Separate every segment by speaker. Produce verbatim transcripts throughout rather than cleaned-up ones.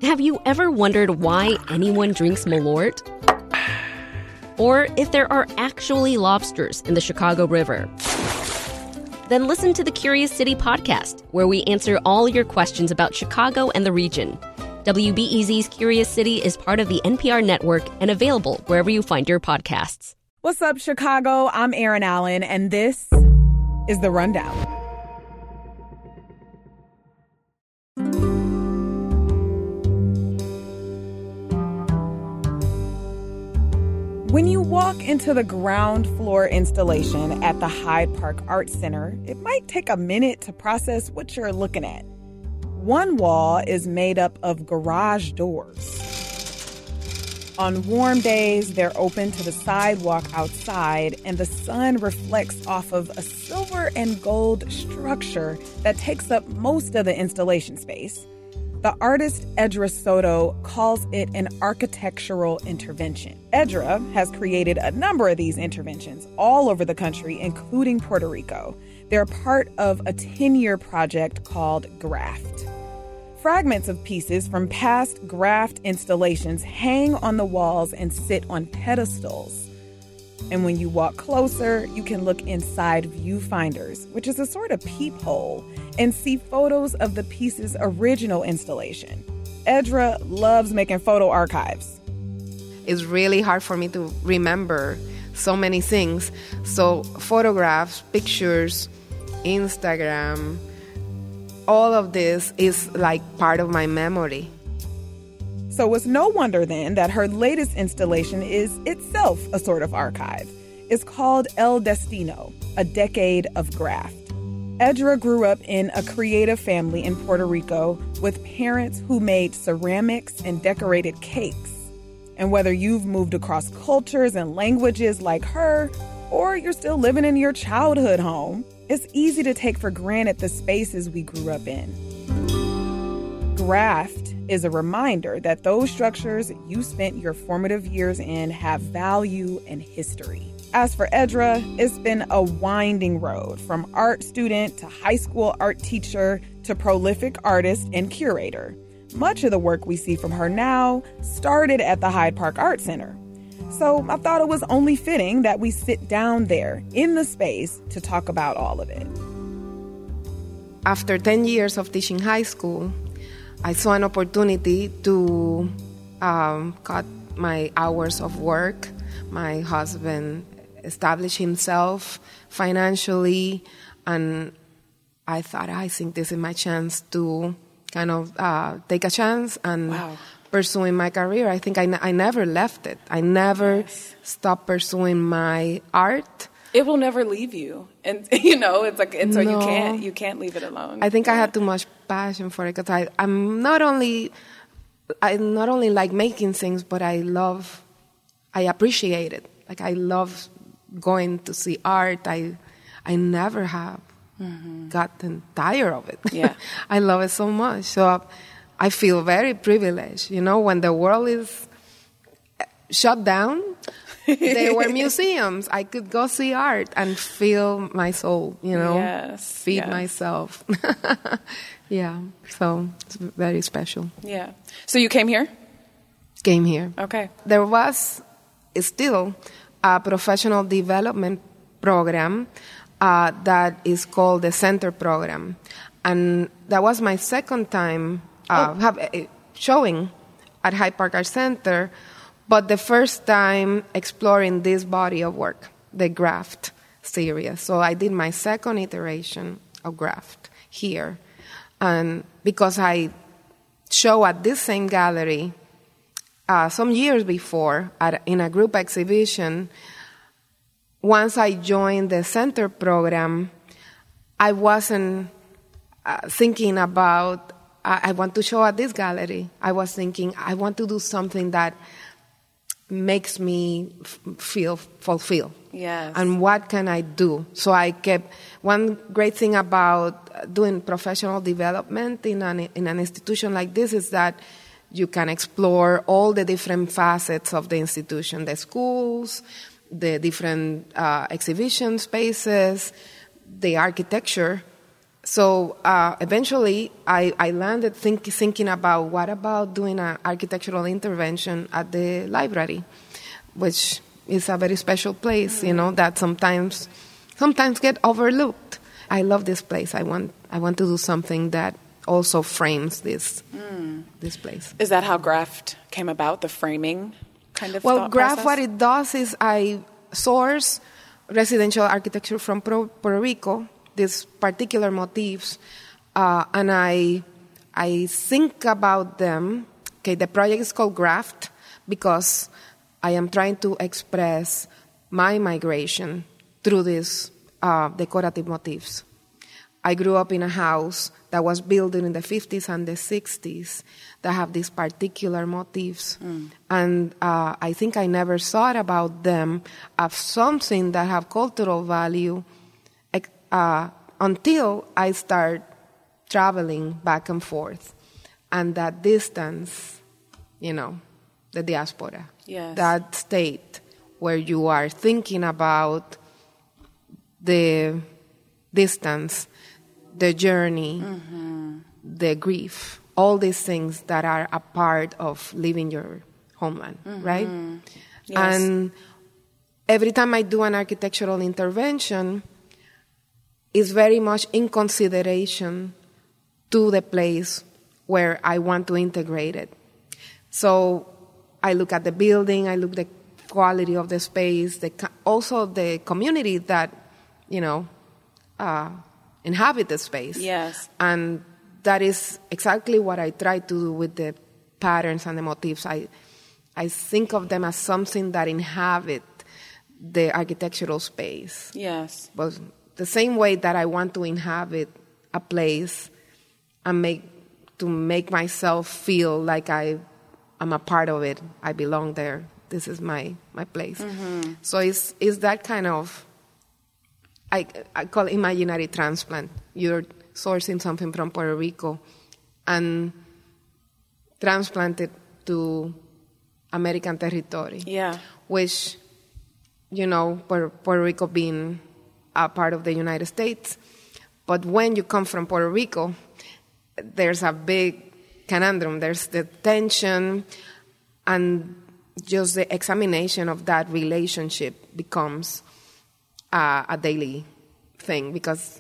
Speaker 1: Have you ever wondered why anyone drinks Malort? Or if there are actually lobsters in the Chicago River? Then listen to the Curious City podcast, where we answer all your questions about Chicago and the region. W B E Z's Curious City is part of the N P R network and available wherever you find your podcasts.
Speaker 2: What's up, Chicago? I'm Erin Allen, and this is The Rundown. When you walk into the ground floor installation at the Hyde Park Art Center, it might take a minute to process what you're looking at. One wall is made up of garage doors. On warm days, they're open to the sidewalk outside, and the sun reflects off of a silver and gold structure that takes up most of the installation space. The artist Edra Soto calls it an architectural intervention. Edra has created a number of these interventions all over the country, including Puerto Rico. They're part of a ten-year project called GRAFT. Fragments of pieces from past GRAFT installations hang on the walls and sit on pedestals. And when you walk closer, you can look inside viewfinders, which is a sort of peephole, and see photos of the piece's original installation. Edra loves making photo archives.
Speaker 3: It's really hard for me to remember so many things. So photographs, pictures, Instagram, all of this is like part of my memory.
Speaker 2: So it's no wonder then that her latest installation is itself a sort of archive. It's called El Destino, a decade of graft. Edra grew up in a creative family in Puerto Rico with parents who made ceramics and decorated cakes. And whether you've moved across cultures and languages like her, or you're still living in your childhood home, it's easy to take for granted the spaces we grew up in. Graft is a reminder that those structures you spent your formative years in have value and history. As for Edra, it's been a winding road from art student to high school art teacher to prolific artist and curator. Much of the work we see from her now started at the Hyde Park Art Center. So I thought it was only fitting that we sit down there in the space to talk about all of it.
Speaker 3: After ten years of teaching high school, I saw an opportunity to um, cut my hours of work. My husband established himself financially, and I thought, I think this is my chance to kind of uh, take a chance and wow. pursuing my career. I think I, n- I never left it. I never yes. stopped pursuing my art.
Speaker 4: It will never leave you, and you know it's like and so no. you can't you can't leave it alone.
Speaker 3: I think yeah. I had too much passion for it because I I'm not only I not only like making things, but I love I appreciate it. Like I love going to see art. I I never have mm-hmm. gotten tired of it. Yeah, I love it so much. So I feel very privileged. You know, when the world is shut down. There were museums. I could go see art and feel my soul, you know,
Speaker 4: yes,
Speaker 3: feed
Speaker 4: yes.
Speaker 3: myself. Yeah, so it's very special.
Speaker 4: Yeah. So you came here?
Speaker 3: Came here.
Speaker 4: Okay.
Speaker 3: There was still a professional development program uh, that is called the Center Program. And that was my second time uh, oh. have, uh, showing at Hyde Park Art Center. But the first time exploring this body of work, the GRAFT series. So I did my second iteration of GRAFT here. And because I show at this same gallery uh, some years before at, in a group exhibition, once I joined the center program, I wasn't uh, thinking about, I, I want to show at this gallery. I was thinking, I want to do something that makes me f- feel fulfilled.
Speaker 4: Yes.
Speaker 3: And what can I do? So I kept, one great thing about doing professional development in an, in an institution like this is that you can explore all the different facets of the institution, the schools, the different uh, exhibition spaces, the architecture, So uh, eventually, I, I landed think, thinking about what about doing an architectural intervention at the library, which is a very special place, mm-hmm. you know, that sometimes sometimes get overlooked. I love this place. I want I want to do something that also frames this mm. this place.
Speaker 4: Is that how Graft came about? The framing kind of.
Speaker 3: Well,
Speaker 4: thought
Speaker 3: Graft,
Speaker 4: process?
Speaker 3: what it does is I source residential architecture from Puerto Rico, these particular motifs, uh, and I I think about them. Okay, the project is called Graft because I am trying to express my migration through these uh, decorative motifs. I grew up in a house that was built in the fifties and the sixties that have these particular motifs. Mm. And uh, I think I never thought about them as something that have cultural value uh, until I start traveling back and forth. And that distance, you know, the diaspora,
Speaker 4: yes.
Speaker 3: that state where you are thinking about the distance, the journey, mm-hmm. the grief, all these things that are a part of leaving your homeland, mm-hmm. right?
Speaker 4: Yes.
Speaker 3: And every time I do an architectural intervention, it's very much in consideration to the place where I want to integrate it. So I look at the building, I look at the quality of the space, the also the community that, you know, uh, inhabit the space.
Speaker 4: Yes.
Speaker 3: And that is exactly what I try to do with the patterns and the motifs. I I think of them as something that inhabit the architectural space.
Speaker 4: Yes.
Speaker 3: But the same way that I want to inhabit a place and make to make myself feel like I am a part of it. I belong there. This is my, my place. Mm-hmm. So it's it's that kind of, I, I call it imaginary transplant. You're sourcing something from Puerto Rico and transplant it to American territory.
Speaker 4: Yeah.
Speaker 3: Which, you know, Puerto, Puerto Rico being a part of the United States. But when you come from Puerto Rico, there's a big conundrum. There's the tension, and just the examination of that relationship becomes uh, a daily thing because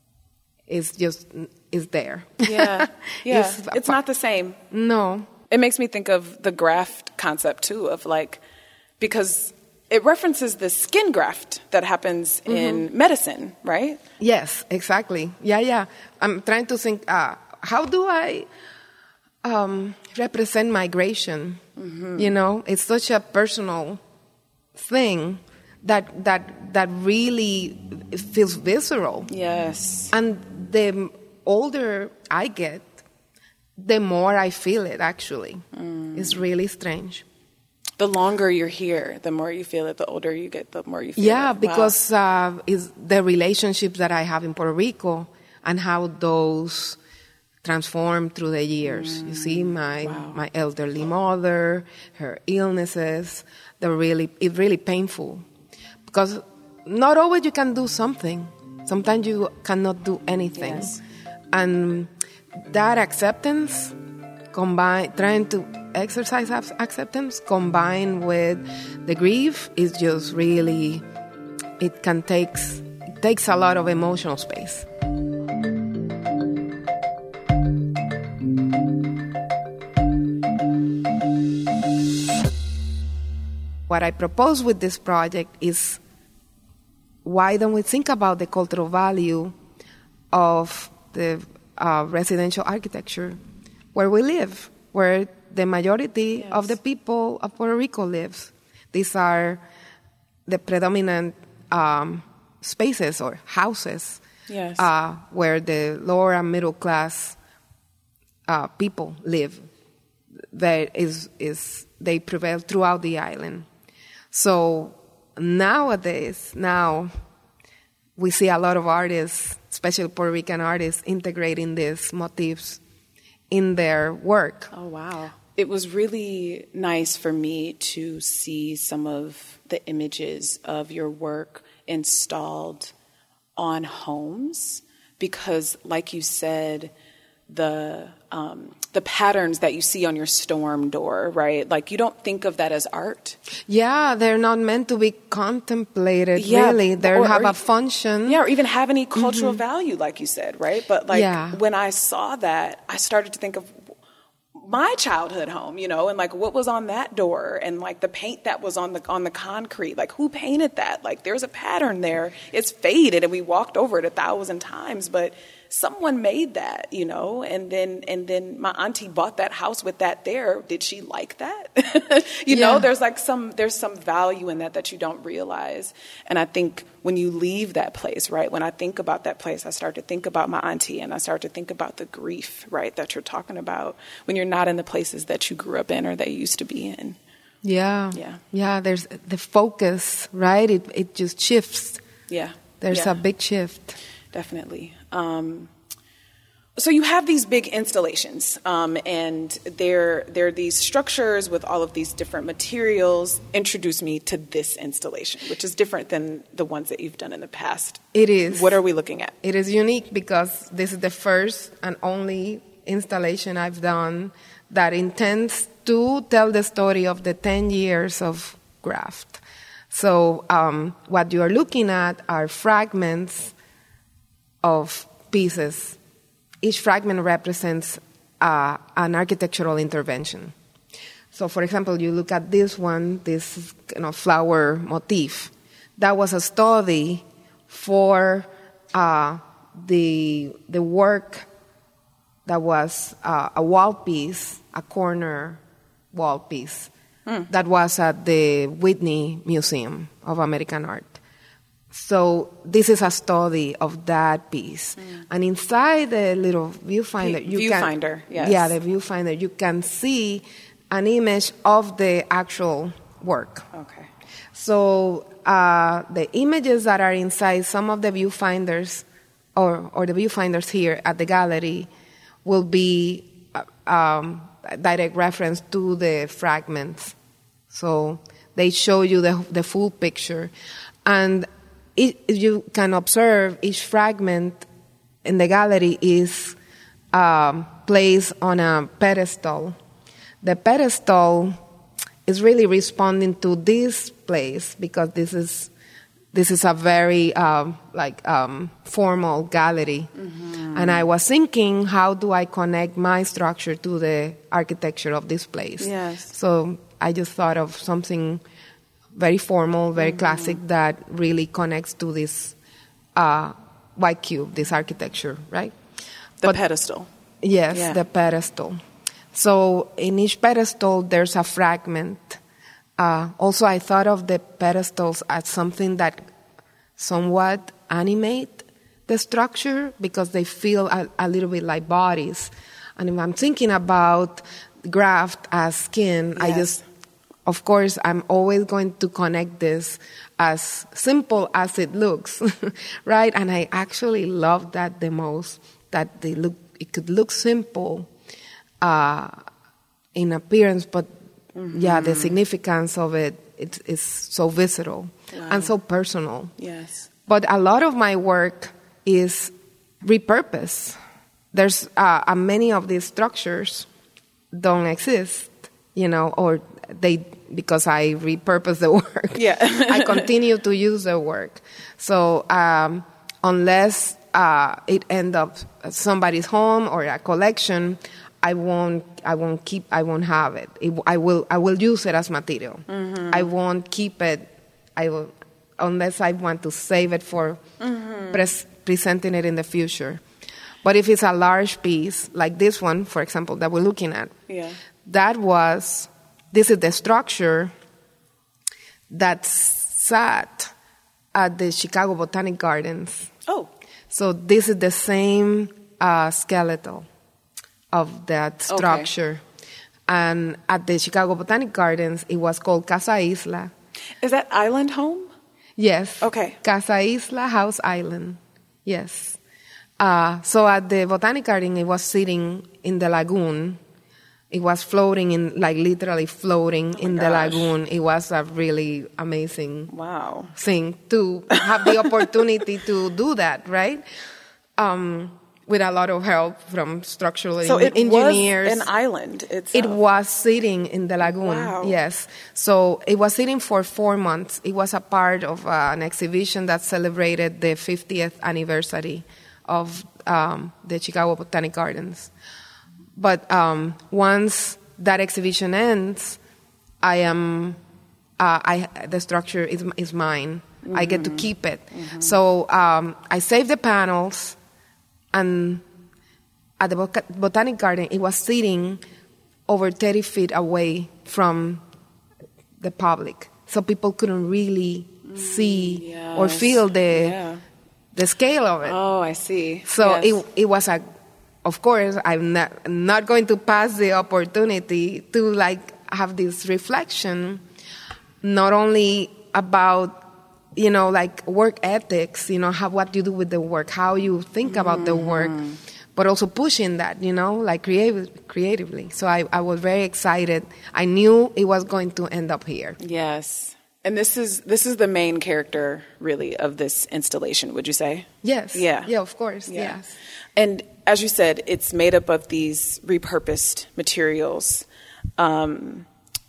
Speaker 3: it's just it's there.
Speaker 4: Yeah, yeah.
Speaker 3: it's,
Speaker 4: it's not the same.
Speaker 3: No.
Speaker 4: It makes me think of the graft concept too, of like, because it references the skin graft that happens mm-hmm. in medicine, right?
Speaker 3: Yes, exactly. Yeah, yeah. I'm trying to think, uh, how do I um, represent migration? Mm-hmm. You know, it's such a personal thing that that that really feels visceral.
Speaker 4: Yes.
Speaker 3: And the older I get, the more I feel it, actually. Mm. It's really strange.
Speaker 4: The longer you're here, the more you feel it. The older you get, the more you feel
Speaker 3: yeah,
Speaker 4: it.
Speaker 3: Yeah, because uh, it's the relationships that I have in Puerto Rico and how those transform through the years. Mm. You see, my
Speaker 4: wow.
Speaker 3: my elderly mother, her illnesses, they're really, it's really painful. Because not always you can do something. Sometimes you cannot do anything.
Speaker 4: Yes.
Speaker 3: And that acceptance, combine, trying to exercise acceptance combined with the grief is just really, it can take, it takes a lot of emotional space. What I propose with this project is, why don't we think about the cultural value of the uh, residential architecture where we live, where the majority yes. of the people of Puerto Rico lives. These are the predominant um, spaces or houses
Speaker 4: yes.
Speaker 3: uh, where the lower and middle class uh, people live. That is, is they prevail throughout the island. So nowadays, now we see a lot of artists, especially Puerto Rican artists, integrating these motifs in their work.
Speaker 4: Oh, wow. It was really nice for me to see some of the images of your work installed on homes, because, like you said, the um, the patterns that you see on your storm door, right? Like, you don't think of that as art.
Speaker 3: Yeah, they're not meant to be contemplated,
Speaker 4: Yeah,
Speaker 3: really. They
Speaker 4: or-
Speaker 3: have
Speaker 4: or-
Speaker 3: a function.
Speaker 4: Yeah, or even have any cultural value, like you said, right? But like
Speaker 3: Yeah.
Speaker 4: when I saw that, I started to think of my childhood home, you know, and like what was on that door, and like the paint that was on the on the concrete. Like, who painted that? Like, there's a pattern there. It's faded, and we walked over it a thousand times, but someone made that, you know. And then and then my auntie bought that house with that there. Did she like that? you
Speaker 3: Yeah.
Speaker 4: know, there's like some there's some value in that that you don't realize. And I think when you leave that place, right, when I think about that place, I start to think about my auntie, and I start to think about the grief, right, that you're talking about when you're not in the places that you grew up in or that you used to be in.
Speaker 3: Yeah.
Speaker 4: Yeah.
Speaker 3: Yeah, there's the focus, right? It it just shifts.
Speaker 4: Yeah.
Speaker 3: There's
Speaker 4: yeah,
Speaker 3: a big shift.
Speaker 4: definitely. Um, so you have these big installations, um, and they're, they're these structures with all of these different materials. Introduce me to this installation, which is different than the ones that you've done in the past.
Speaker 3: It is.
Speaker 4: What are we looking at?
Speaker 3: It is unique because this is the first and only installation I've done that intends to tell the story of the ten years of graft. So um, what you are looking at are fragments of pieces. Each fragment represents uh, an architectural intervention. So, for example, you look at this one, this you know, flower motif. That was a study for uh, the the work that was uh, a wall piece, a corner wall piece, mm. that was at the Whitney Museum of American Art. So this is a study of that piece. Mm. And inside the little viewfinder, you
Speaker 4: viewfinder,
Speaker 3: can...
Speaker 4: yes.
Speaker 3: Yeah, the viewfinder, you can see an image of the actual work.
Speaker 4: Okay.
Speaker 3: So uh, the images that are inside some of the viewfinders, or, or the viewfinders here at the gallery, will be uh, um, a direct reference to the fragments. So they show you the, the full picture. And it, you can observe each fragment in the gallery is um, placed on a pedestal. The pedestal is really responding to this place because this is this is a very um, like um, formal gallery. Mm-hmm. And I was thinking, how do I connect my structure to the architecture of this place?
Speaker 4: Yes.
Speaker 3: So I just thought of something very formal, very mm-hmm. classic that really connects to this uh, white cube, this architecture, right?
Speaker 4: The
Speaker 3: but,
Speaker 4: pedestal.
Speaker 3: Yes,
Speaker 4: yeah.
Speaker 3: the pedestal. So in each pedestal, there's a fragment. Uh, also, I thought of the pedestals as something that somewhat animate the structure because they feel a, a little bit like bodies. And if I'm thinking about graft as skin,
Speaker 4: yes.
Speaker 3: I just, of course, I'm always going to connect this as simple as it looks, right? And I actually love that the most, that they look, it could look simple uh, in appearance, but mm-hmm. yeah, the significance of it, it is so visceral wow. and so personal.
Speaker 4: Yes.
Speaker 3: But a lot of my work is repurposed. There's uh, uh, many of these structures don't exist, you know, or they, because I repurpose the work.
Speaker 4: Yeah.
Speaker 3: I continue to use the work. So um, unless uh, it ends up at somebody's home or a collection, I won't. I won't keep. I won't have it. it I will. I will use it as material. Mm-hmm. I won't keep it. I will, unless I want to save it for mm-hmm. pres- presenting it in the future. But if it's a large piece, like this one, for example, that we're looking at,
Speaker 4: yeah.
Speaker 3: that was. This is the structure that sat at the Chicago Botanic Gardens.
Speaker 4: Oh.
Speaker 3: So this is the same uh, skeletal of that structure. Okay. And at the Chicago Botanic Gardens, it was called Casa Isla.
Speaker 4: Is that Island Home?
Speaker 3: Yes.
Speaker 4: Okay.
Speaker 3: Casa Isla House Island. Yes. Uh, so at the Botanic Garden, it was sitting in the lagoon. It was floating in, like literally floating oh in gosh. the lagoon. It was a really amazing
Speaker 4: wow.
Speaker 3: thing to have the opportunity to do that, right? um, with a lot of help from structural
Speaker 4: so it
Speaker 3: engineers.
Speaker 4: was an island itself.
Speaker 3: It was sitting in the lagoon,
Speaker 4: Wow.
Speaker 3: yes. So it was sitting for four months. It was a part of uh, an exhibition that celebrated the fiftieth anniversary of um, the Chicago Botanic Gardens. But um, once that exhibition ends, I am, uh, I the structure is is mine. Mm-hmm. I get to keep it. Mm-hmm. So um, I saved the panels. And at the Bot- Botanic Garden, it was sitting over thirty feet away from the public. So people couldn't really mm, see
Speaker 4: yes.
Speaker 3: or feel the
Speaker 4: yeah.
Speaker 3: the scale of it.
Speaker 4: Oh, I see.
Speaker 3: So
Speaker 4: yes.
Speaker 3: it it was a, of course, I'm not, not going to pass the opportunity to like have this reflection, not only about, you know, like work ethics, you know, how, what you do with the work, how you think about the work, but also pushing that, you know, like creative, creatively. So I, I was very excited. I knew it was going to end up here.
Speaker 4: Yes. And this is this is the main character, really, of this installation, would you say?
Speaker 3: Yes.
Speaker 4: Yeah.
Speaker 3: Yeah, of course.
Speaker 4: Yeah.
Speaker 3: Yes.
Speaker 4: And as you said, it's made up of these repurposed materials. Um,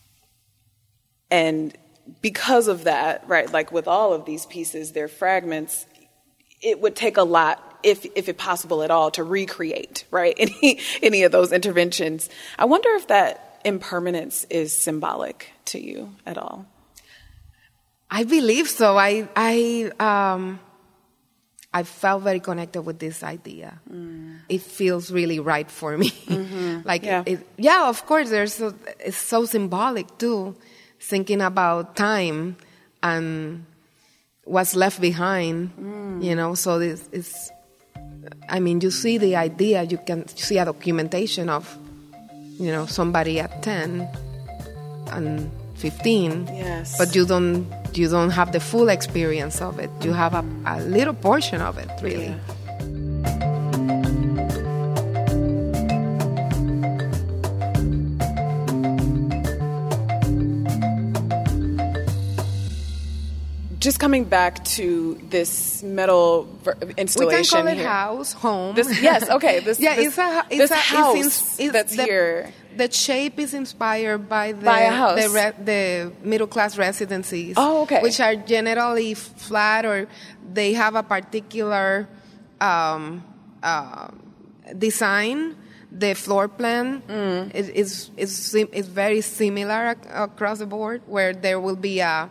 Speaker 4: and because of that, right, like with all of these pieces, they're fragments, it would take a lot, if if it possible at all, to recreate, right, any any of those interventions. I wonder if that impermanence is symbolic to you at all.
Speaker 3: I believe so. I I um I felt very connected with this idea. Mm. It feels really right for me. Mm-hmm. like
Speaker 4: yeah.
Speaker 3: It, yeah, of course. There's so, it's so symbolic too. Thinking about time and what's left behind, mm. you know. So this is, I mean, you see the idea. You can see a documentation of, you know, somebody at ten and fifteen.
Speaker 4: Yes.
Speaker 3: But you don't, you don't have the full experience of it. You have a, a little portion of it, really.
Speaker 4: Yeah. Just coming back to this metal ver- installation
Speaker 3: We can call it
Speaker 4: here.
Speaker 3: house, home.
Speaker 4: This, yes, okay. This,
Speaker 3: yeah,
Speaker 4: this,
Speaker 3: it's a, it's
Speaker 4: this
Speaker 3: a,
Speaker 4: house
Speaker 3: it's, it's
Speaker 4: that's
Speaker 3: the,
Speaker 4: here.
Speaker 3: The shape is inspired by the
Speaker 4: By a house.
Speaker 3: the, re, the middle class residencies.
Speaker 4: Oh, okay.
Speaker 3: Which are generally flat, or they have a particular um, uh, design. The floor plan mm. is, is is is very similar ac- across the board, where there will be a,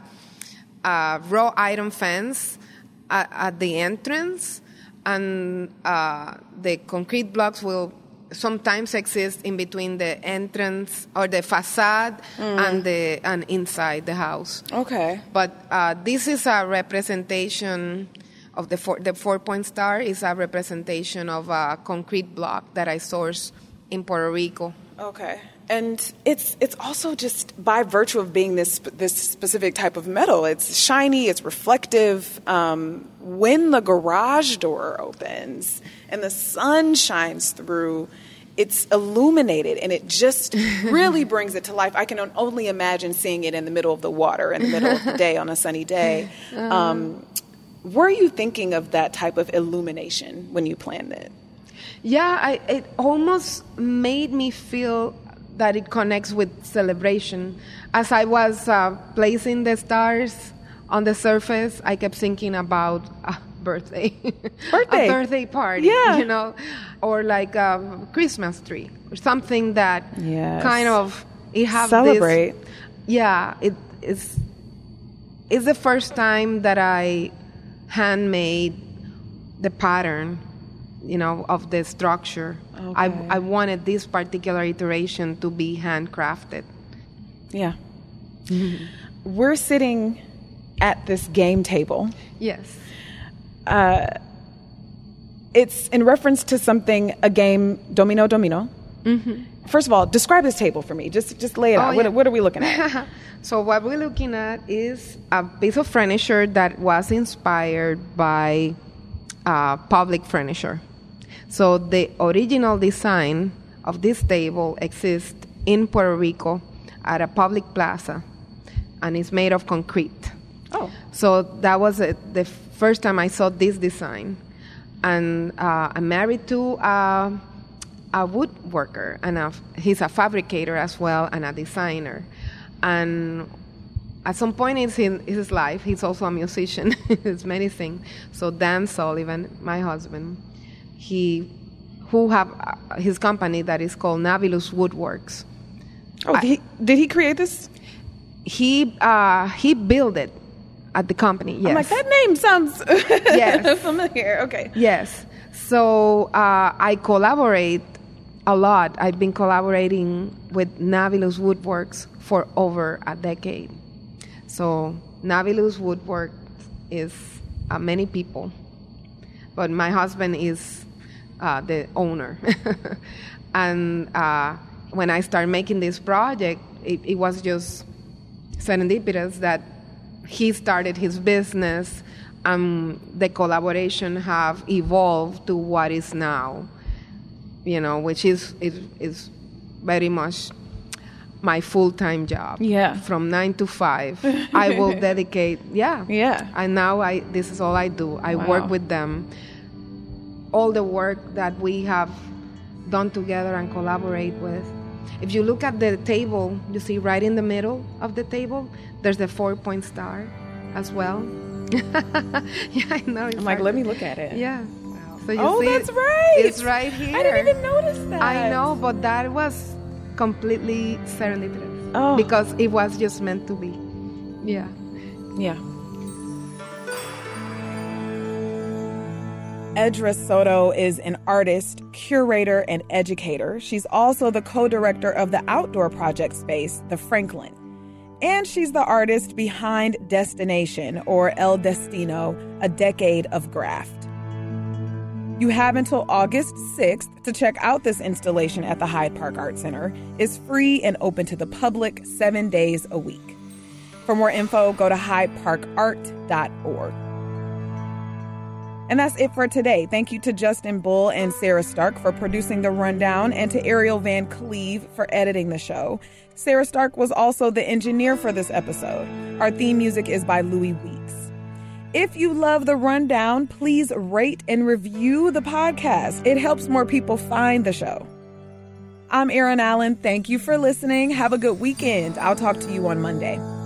Speaker 3: a raw iron fence at, at the entrance, and uh, the concrete blocks will sometimes exist in between the entrance or the facade mm. and the and inside the house.
Speaker 4: Okay.
Speaker 3: But uh, this is a representation of the four, the four-point star is a representation of a concrete block that I sourced in Puerto Rico.
Speaker 4: Okay. And it's it's also just by virtue of being this this specific type of metal. It's shiny, it's reflective. Um, when the garage door opens and the sun shines through, it's illuminated, and it just really brings it to life. I can only imagine seeing it in the middle of the water, in the middle of the day, on a sunny day. Um, were you thinking of that type of illumination when you planned it?
Speaker 3: Yeah, I, it almost made me feel that it connects with celebration. As I was uh, placing the stars on the surface, I kept thinking about a birthday.
Speaker 4: Birthday.
Speaker 3: A birthday party,
Speaker 4: yeah.
Speaker 3: you know, or like a Christmas tree, or something that
Speaker 4: yes.
Speaker 3: kind of, it have
Speaker 4: Celebrate.
Speaker 3: This, yeah, it is, it's the first time that I handmade the pattern, you know, of the structure. Okay. I, I wanted this particular iteration to be handcrafted.
Speaker 4: Yeah. Mm-hmm. We're sitting at this game table.
Speaker 3: Yes.
Speaker 4: Uh, it's in reference to something, a game, Domino Domino. Mm-hmm. First of all, describe this table for me. Just just lay it
Speaker 3: oh,
Speaker 4: out.
Speaker 3: Yeah.
Speaker 4: What, what are we looking at?
Speaker 3: So what we're looking at is a piece of furniture that was inspired by uh, public furniture. So the original design of this table exists in Puerto Rico at a public plaza, and it's made of concrete.
Speaker 4: Oh.
Speaker 3: So that was it, the first time I saw this design. And uh, I'm married to uh, a woodworker, and a, he's a fabricator as well, and a designer. And at some point in his, his life, he's also a musician. He's many things. So Dan Sullivan, my husband, he who have uh, his company that is called Navilus Woodworks.
Speaker 2: Oh, I, he, did he create this?
Speaker 3: He uh, he built it at the company. Yes.
Speaker 2: I'm like, that name sounds
Speaker 3: yes.
Speaker 2: familiar. Okay.
Speaker 3: Yes. So uh, I collaborate a lot. I've been collaborating with Navilus Woodworks for over a decade. So Navilus Woodworks is uh, many people, but my husband is uh, the owner. And uh, when I started making this project, it, it was just serendipitous that he started his business. Um, the collaboration have evolved to what is now, you know, which is is, is very much my full-time job.
Speaker 2: Yeah.
Speaker 3: From nine to five, I will dedicate. Yeah.
Speaker 2: Yeah.
Speaker 3: And now I this is all I do. I
Speaker 2: Wow.
Speaker 3: work with them. All the work that we have done together and collaborate with. If you look at the table, you see right in the middle of the table, there's the four-point star as well. Yeah, I know.
Speaker 2: I'm like, let me look at it.
Speaker 3: Yeah.
Speaker 2: Wow.
Speaker 3: So you
Speaker 2: oh,
Speaker 3: see
Speaker 2: that's
Speaker 3: it?
Speaker 2: right.
Speaker 3: It's right here.
Speaker 2: I didn't even notice that.
Speaker 3: I know, but that was completely serendipitous.
Speaker 2: Oh.
Speaker 3: Because it was just meant to be. Yeah.
Speaker 2: Yeah. Edra Soto is an artist, curator, and educator. She's also the co-director of the outdoor project space, The Franklin. And she's the artist behind Destination, or El Destino, A Decade of Graft. You have until August sixth to check out this installation at the Hyde Park Art Center. It's free and open to the public seven days a week. For more info, go to hyde park art dot org. And that's it for today. Thank you to Justin Bull and Sarah Stark for producing The Rundown, and to Ariel Van Cleve for editing the show. Sarah Stark was also the engineer for this episode. Our theme music is by Louis Weeks. If you love The Rundown, please rate and review the podcast. It helps more people find the show. I'm Erin Allen. Thank you for listening. Have a good weekend. I'll talk to you on Monday.